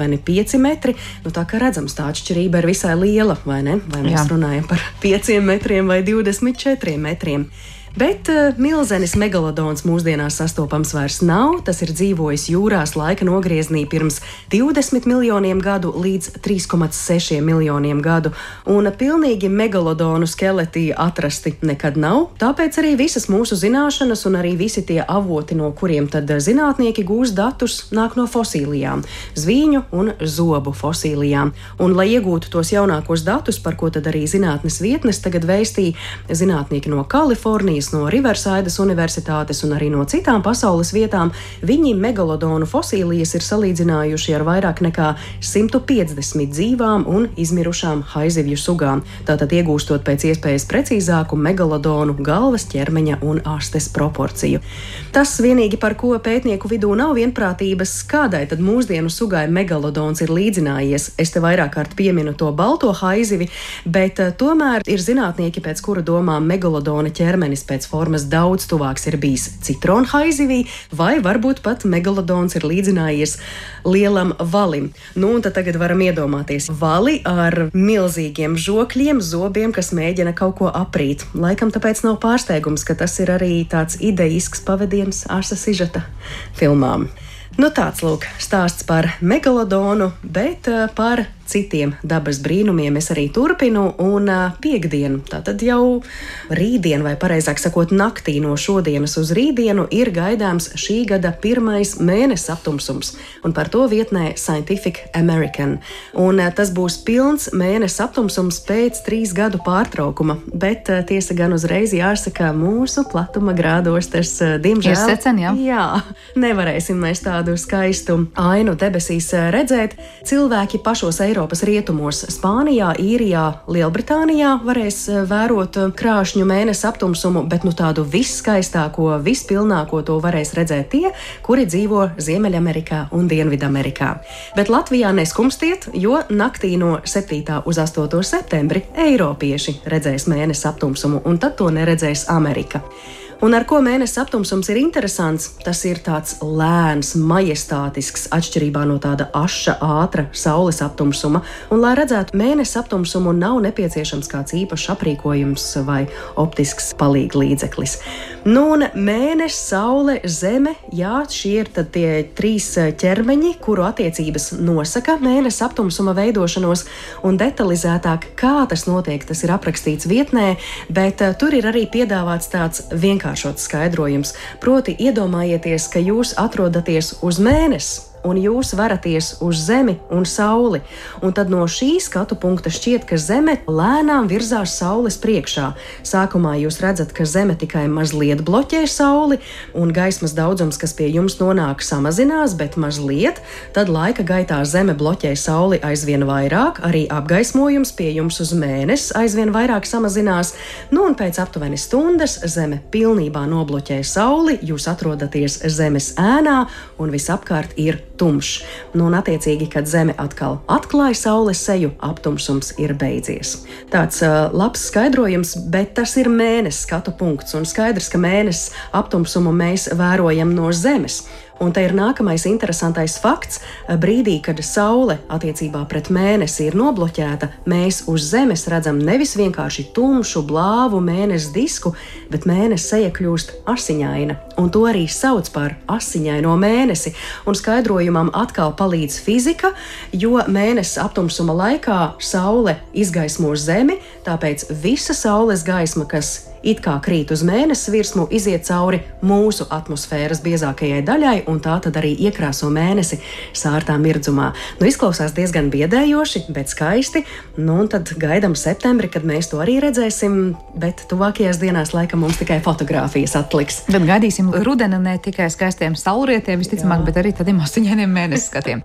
aptuveni pieci metri. Nu, tā kā redzams, tā atšķirība ir visai liela, vai ne? Vai mēs Jā. runājam par pieciem metriem vai divdesmit četriem metriem. Bet uh, milzenis megalodons mūsdienās sastopams vairs nav. Tas ir dzīvojis jūrās laika nogrieznī pirms divdesmit miljoniem gadu līdz trīs komats seši miljoniem gadu. Un pilnīgi megalodonu skeleti atrasti nekad nav. Tāpēc arī visas mūsu zināšanas un arī visi tie avoti, no kuriem tad zinātnieki gūs datus, nāk no fosīlijām. Zvīņu un zobu fosīlijām. Un, lai iegūtu tos jaunākos datus, par ko tad arī zinātnes vietnes tagad vēstīja zinātnieki no Kalifornijas, no Riversides universitātes un arī no citām pasaules vietām, viņi megalodonu fosīlijas ir salīdzinājuši ar vairāk nekā simt piecdesmit dzīvām un izmirušām haizivju sugām, tātad iegūstot pēc iespējas precīzāku megalodonu galvas, ķermeņa un astes proporciju. Tas vienīgi, par ko pētnieku vidū nav vienprātības, kādai tad mūsdienu sugai megalodons ir līdzinājies. Es te vairāk kārt pieminu to balto haizivi, bet uh, tomēr ir zinātnieki, pēc kura domām megalodona ķermenis pēc formas daudz tuvāks ir bijis citronu haizivī, vai varbūt pat megalodons ir līdzinājies lielam valim. Nu, un tad tagad varam iedomāties vali ar milzīgiem žokļiem, zobiem, kas mēģina kaut ko aprīt. Laikam tāpēc nav pārsteigums, ka tas ir arī tāds idejisks pavadiens asa sižeta filmām. Nu tāds, lūk, stāsts par megalodonu, bet uh, par citiem dabas brīnumiem es arī turpinu, un uh, piekdienu, tātad jau rītdien, vai pareizāk sakot naktī no šodienas uz rītdienu, ir gaidāms šī gada pirmais mēnesis aptumsums, un par to vietnē Scientific American. Un uh, tas būs pilns mēnesis aptumsums pēc trīs gadu pārtraukuma, bet uh, tiesa gan uzreiz jāsaka, mūsu platuma grādos tas, uh, diemžēl, ir secen, jā? Jā, nevarēsim mēs tādu skaistu ainu debesīs uh, redzēt. Cilvēki pašos Eiropas rietumos, Spānijā, Īrijā, Lielbritānijā varēs vērot krāšņu mēnesi aptumsumu, bet nu tādu visskaistāko, vispilnāko to varēs redzēt tie, kuri dzīvo Ziemeļamerikā un Dienvidamerikā. Bet Latvijā neskumstiet, jo naktī no septītā uz astoto septembri eiropieši redzēs mēnesi aptumsumu, un tad to neredzēs Amerika. Un ar ko mēnesis aptumsums ir interesants, tas ir tāds lēns, majestātisks, atšķirībā no tāda aša, ātra saules aptumsuma. Un, lai redzētu mēnesis aptumsumu, nav nepieciešams kāds īpašs aprīkojums vai optisks palīglīdzeklis. Nu, un mēnesis, saule, zeme, jā, šie ir tad tie trīs ķermeņi, kuru attiecības nosaka mēnesis aptumsuma veidošanos, un detalizētāk, kā tas notiek, tas ir aprakstīts vietnē, bet uh, tur ir arī piedāvāts tāds vienkārši vienkāršots skaidrojums. Proti, iedomājieties, ka jūs atrodaties uz mēnesi, un jūs varaties uz Zemi un Sauli. Un tad no šī skatu punkta šķiet, ka Zeme lēnām virzās Saules priekšā. Sākumā jūs redzat, ka Zeme tikai mazliet bloķē Sauli, un gaismas daudzums, kas pie jums nonāk, samazinās, bet mazliet. Tad laika gaitā Zeme bloķē Sauli aizvien vairāk, arī apgaismojums pie jums uz mēnesi aizvien vairāk samazinās. Nu, un pēc aptuveni stundas Zeme pilnībā nobloķē Sauli, jūs atrodaties Zemes ēnā, un visapkārt ir tumšs. Nu, un attiecīgi, kad Zeme atkal atklāja Saules seju, aptumsums ir beidzies. Tāds uh, labs skaidrojums, bet tas ir mēnesis skatu punkts, un skaidrs, ka mēnesis aptumsumu mēs vērojam no Zemes. Un te ir nākamais interesantais fakts. Brīdī, kad Saule attiecībā pret mēnesi ir nobloķēta, mēs uz Zemes redzam nevis vienkārši tumšu, blāvu mēnesi disku, bet mēnesi seja kļūst asiņaina. Un to arī sauc par asiņaino mēnesi. Un skaidrojumam atkal palīdz fizika, jo mēnesis aptumsuma laikā Saule izgaismo Zemi, tāpēc visa Saules gaisma, kas it kā krīt uz mēnesi virsmu, iziet cauri mūsu atmosfēras biezākajai daļai, un tā tad arī iekrāso mēnesi sārtā mirdzumā. Nu, izklausās diezgan biedējoši, bet skaisti. Nu, un tad gaidam septembri, kad mēs to arī redzēsim, bet tuvākajās dienās laikam mums tikai fotogrāfijas atliks. Bet gaidīsim rudeni ne tikai skaistiem saulrietiem, visticamāk, bet arī tādiem asiņainiem mēnesi skatiem.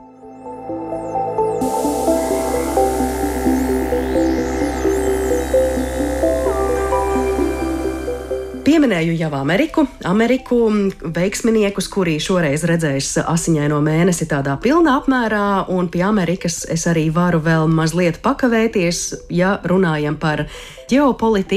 Pieminēju jau Ameriku, Ameriku veiksminiekus, kuri šoreiz redzēs asiņaino mēnesi tādā pilnā apmērā, un pie Amerikas es arī varu vēl mazliet pakavēties, ja runājam par ģeopolitiku,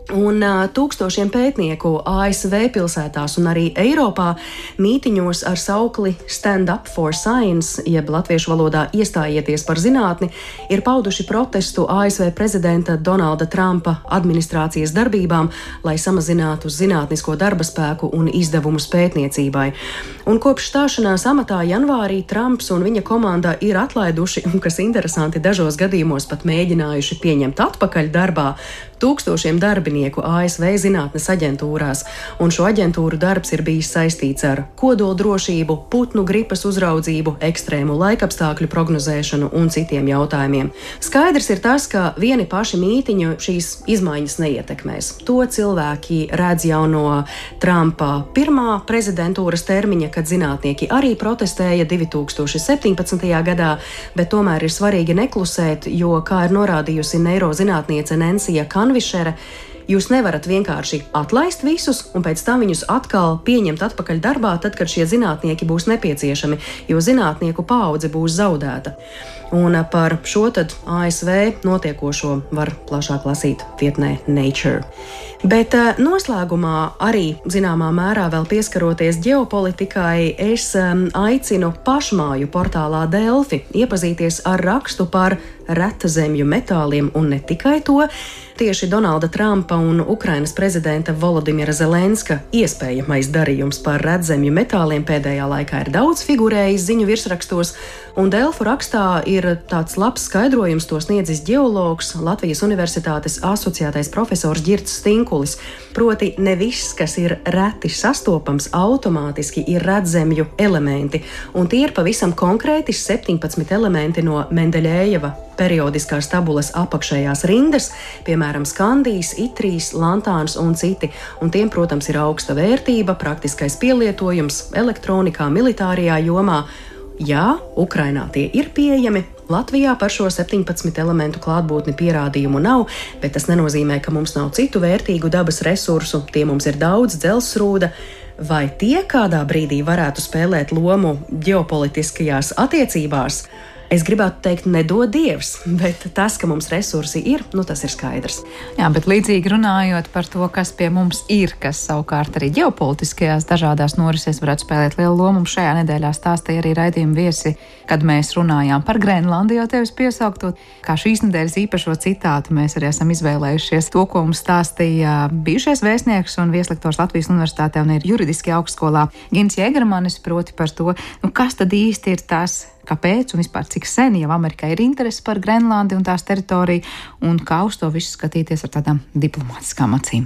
Un uh, tūkstošiem pētnieku A S V pilsētās un arī Eiropā mītiņos ar saukli Stand Up for Science, jeb latviešu valodā iestājieties par zinātni, ir pauduši protestu A S V prezidenta Donalda Trumpa administrācijas darbībām, lai samazinātu zinātnisko darba spēku un izdevumus pētniecībai. Un kopš stāšanās amatā janvārī Trumps un viņa komanda ir atlaiduši, un kas interesanti, dažos gadījumos pat mēģinājuši pieņemt atpakaļ darbā tūkstošiem darbinieku A S V zinātnes aģentūrās, un šo aģentūru darbs ir bijis saistīts ar kodoldrošību, putnu gripas uzraudzību, ekstrēmu laikapstākļu prognozēšanu un citiem jautājumiem. Skaidrs ir tas, ka vieni paši mītiņu šīs izmaiņas neietekmēs. To cilvēki redz jau no Trumpa pirmā prezidentūras termiņa, kad zinātnieki arī protestēja divi tūkstoši septiņpadsmitajā gadā, bet tomēr ir svarīgi neklusēt, jo, kā ir norādījusi neirozinātniece Nensija Kanvišere, jūs nevarat vienkārši atlaist visus un pēc tam viņus atkal pieņemt atpakaļ darbā, tad, kad šie zinātnieki būs nepieciešami, jo zinātnieku paudze būs zaudēta. Un par šo tad A S V notiekošo var plašāk lasīt vietnē Nature. Bet noslēgumā arī zināmā mērā vēl pieskaroties ģeopolitikai, es aicinu pašmāju portālā Delfi iepazīties ar rakstu par retazemju metāliem un ne tikai to. Tieši Donalda Trumpa un Ukrainas prezidenta Volodimira Zelenska iespējamais darījums par retzemju metāliem pēdējā laikā ir daudz figurējis ziņu virsrakstos, un Delfu rakstā ir tāds labs skaidrojums, to sniedzis ģeologs, Latvijas Universitātes asociētais profesors Ģirts Stinkulis. Proti, ne viss, kas ir reti sastopams, automātiski ir redzemju elementi, un tie ir pavisam konkrēti septiņpadsmit elementi no Mendeļejeva periodiskās tabulas apakšējās rindas, piemēram, skandijs, itrīs, lantāns un citi. Un tiem, protams, ir augsta vērtība, praktiskais pielietojums elektronikā, militārajā jomā. Jā, Ukrainā tie ir pieejami. Latvijā par šo septiņpadsmit elementu klātbūtni pierādījumu nav, bet tas nenozīmē, ka mums nav citu vērtīgu dabas resursu. Tie mums ir daudz, dzelzsrūda. Vai tie kādā brīdī varētu spēlēt lomu ģeopolitiskajās attiecībās? Es gribētu teikt, nedod Dievs, bet tas, ka mums resursi ir, nu tas ir skaidrs. Jā, bet līdzīgi runājot par to, kas pie mums ir, kas savukārt arī ģeopolitiskajās dažādās norisēs varētu spēlēt lielu lomu, mums šajā nedēļā stāstīja arī raidījuma viesi, kad mēs runājām par Grenlandi, jau tevis piesauktot. Kā šīs nedēļas īpašo citātu mēs arī esam izvēlējušies to, ko mums stāstīja bijušais vēstnieks un vieslektors Latvijas Universitātē un ir juridiskajā augstskolā Gints Jēgermanis, proti par to, nu kas tad īsti ir tas, kāpēc un vispār cik sen jau Amerikai ir interese par Grenlandi un tās teritoriju, un kā uz to visu skatīties ar tādām diplomātiskām acīm.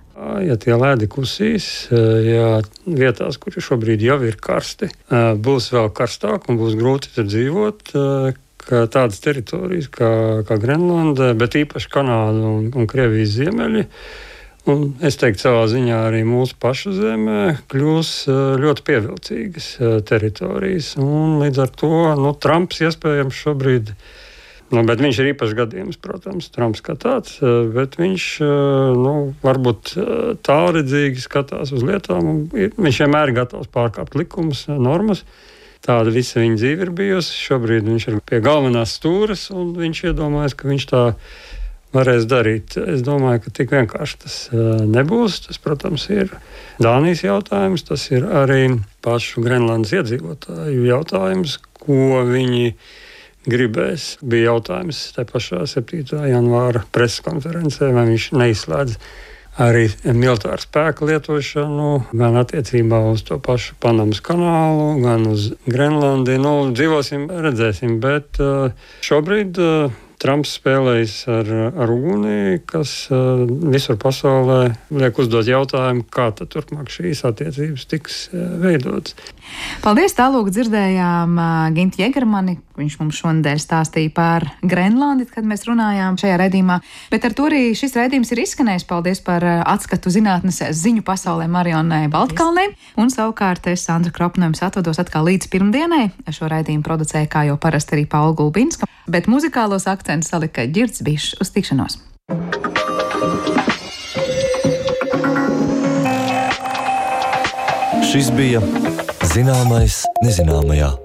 Ja tie lēdi kusīs, ja vietās, kur šobrīd jau ir karsti, būs vēl karstāk un būs grūti tur dzīvot, ka tādas teritorijas kā, kā Grenlanda, bet īpaši Kanāda un, un Krievijas ziemeļi, un es teiktu, savā ziņā arī mūsu pašu zemē kļūs ļoti pievilcīgas teritorijas. Un līdz ar to nu, Trumps iespējams šobrīd, nu, bet viņš ir īpašs gadījums, protams, Trumps kā tāds, bet viņš nu, varbūt tālredzīgi skatās uz lietām. Un viņš vienmēr ir gatavs pārkāpt likumus, normas. Tāda visa viņa dzīve ir bijusi. Šobrīd viņš ir pie galvenās stūres, un viņš iedomājas, ka viņš tā varēs darīt. Es domāju, ka tik vienkārši tas nebūs. Tas, protams, ir Dānijas jautājums, tas ir arī pašu Grenlandes iedzīvotāju jautājums, ko viņi gribēs. Bija jautājums te pašā septītā janvāra preskonferencē, vai viņš neizslēdz arī militāru spēku lietošanu, gan attiecībā uz to pašu Panamas kanālu, gan uz Grenlandi. Nu, dzīvosim, redzēsim, bet šobrīd Trumps spēlējas ar, ar uguni, kas uh, visur pasaulē liek uzdot jautājumu, kā tad turpmāk šīs attiecības tiks uh, veidotas. Paldies, tālūk dzirdējām uh, Gintu Jēgermani. Viņš mums šonadēļ stāstīja par Grenlandi, kad mēs runājām šajā raidījumā. Bet ar to arī šis raidījums ir izskanējis. Paldies par uh, atskatu zinātnes ziņu pasaulē Marijonai Baltkalnei. Un savukārt es, Sandra Kropnojums, atvados atkal līdz pirmdienai. Šo raidījumu producēja, kā jau parasti, arī Paula Gulbinska. Bet muzikālos akcentus salika Ģirds Bišs. Uz tikšanos! Šis bija Zināmais nezināmajā.